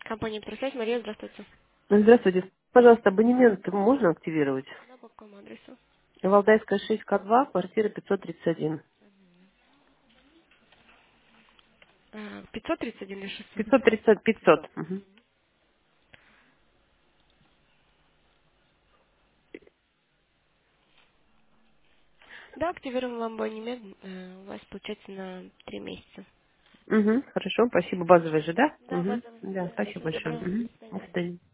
Компания «Интерсвязь», Мария, здравствуйте. Здравствуйте. Пожалуйста, абонемент можно активировать? Да, по какому адресу? Валдайская 6К2, квартира 531. 531 или 600? 530, 500. 500. Мгм. Да, активируем вам абонемент. У вас получается на 3 месяца. Хорошо, спасибо. Базовый же, да? Да, базовый. Да, Да, спасибо всего большое. доброго. До До свидания. свидания.